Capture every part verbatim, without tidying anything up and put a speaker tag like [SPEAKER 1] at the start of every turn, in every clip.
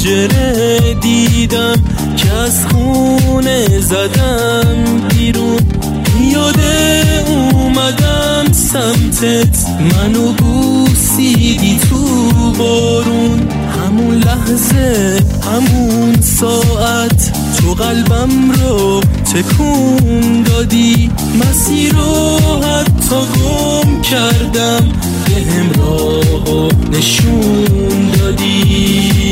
[SPEAKER 1] پنجره دیدم که از خونه زدم بیرون، یاده اومدم سمتت، منو بوسیدی تو بارون. همون لحظه همون ساعت تو قلبم رو تکون دادی، مسیر رو حتی گم کردم، بهم راهو نشون دادی.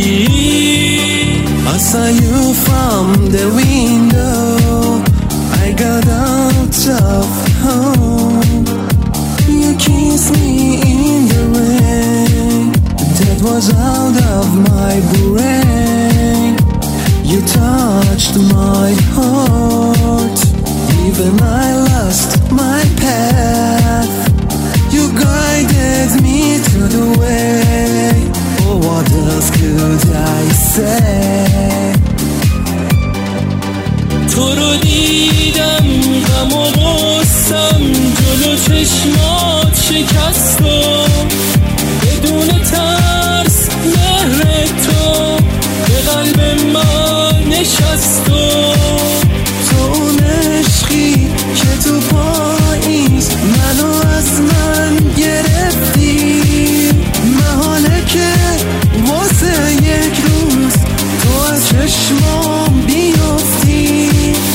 [SPEAKER 1] I saw you from the window, I got out of home. You kissed me in the rain, that was out of my brain. You touched my heart, even I lost my path. You guided me to the way, oh what else could I say. تو رو دیدم غم و غصم جلو چشمات شکستم، بدون ترس مهر تو به قلب من نشستم. تو اون عشقی که تو پاییز منو از من گرفتی، محاله که واسه یک روز تو از چشمام بیافتی.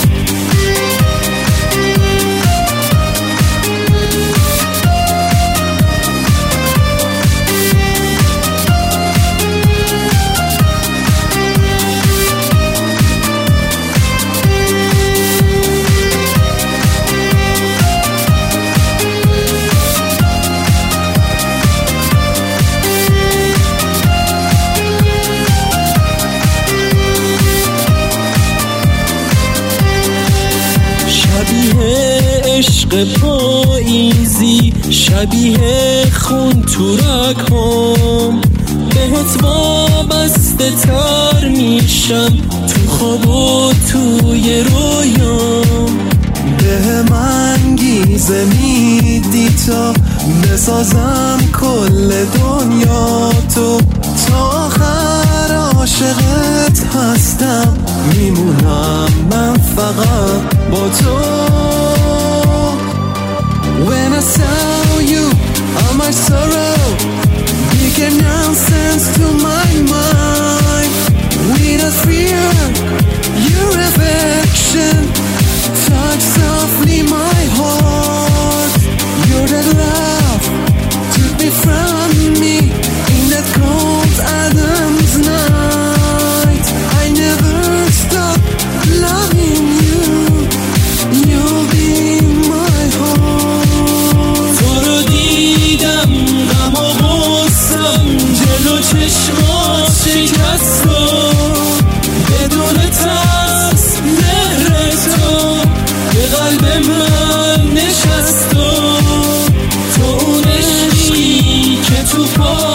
[SPEAKER 1] عشق پاییزی شبیه خون تو رگام، بهت وابسته تر میشم تو خواب و توی رویام. به من گیزه میدی تا بسازم کل دنیا تو، تا آخر عاشقت هستم، میمونم من فقط با تو. When I saw you, all my sorrow became nonsense to my mind. Without fear, your affection touched softly my heart. Your that love took me from me in that cold Adam's night. I never stopped loving you. You'll be my heart. چشمات شکستم، بدون ترس مهر تو به قلب من نشستم. تو اون عشقی که تو پا